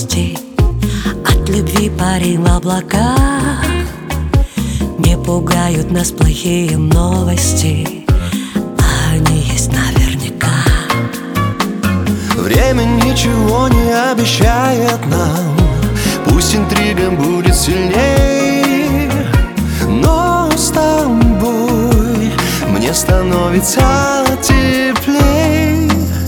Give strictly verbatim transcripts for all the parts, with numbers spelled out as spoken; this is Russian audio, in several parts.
новости. От любви парень в облаках. Не пугают нас плохие новости, они есть наверняка. Время ничего не обещает нам, пусть интрига будет сильней, но с тобой мне становится теплей.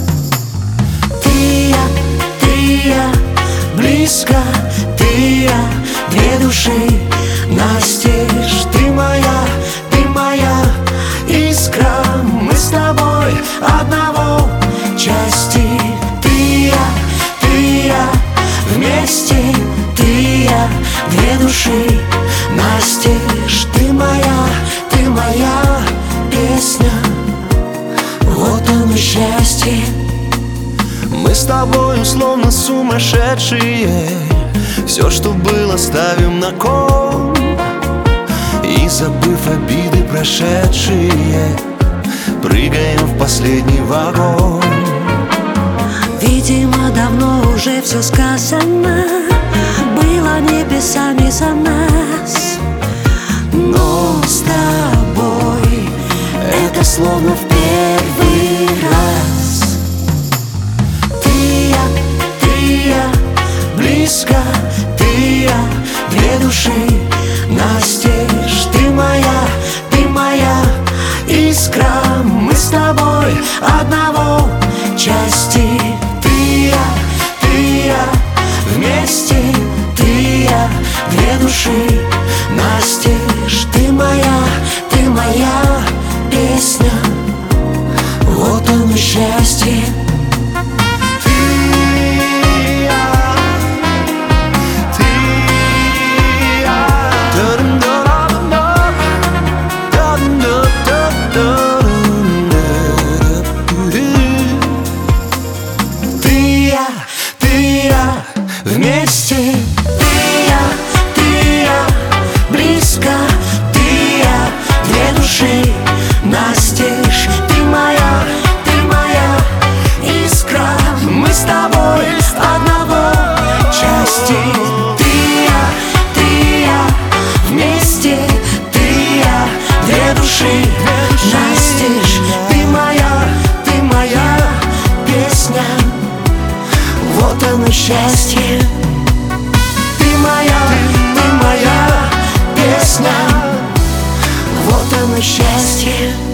Ты я, ты я, близко, ты я, две души настежь. Ты моя, ты моя искра, мы с тобой одного части. Ты я, ты я, вместе, ты я, две души настежь. Ты моя, ты моя песня, вот оно счастье. Мы с тобой словно сумасшедшие, все, что было, ставим на кон. И, забыв обиды прошедшие, прыгаем в последний вагон. Видимо, давно уже все сказано, было небесами за нас. Но с тобой это словно в первый раз. Ты я, ты я, близко, ты я, две души настежь. Ты моя, ты моя искра, мы с тобой одного части. Ты я, ты я, вместе, ты я, две души настежь. Ты моя, ты моя песня, вот оно счастье. Вместе, ты я, ты я, близко, ты я, две души настежь. Ты моя, ты моя искра, мы с тобой одного части. Ты я, ты я, вместе, ты я, две души настежь. Ты моя, ты моя песня, вот оно счастье. Ты моя, ты моя песня, вот оно счастье.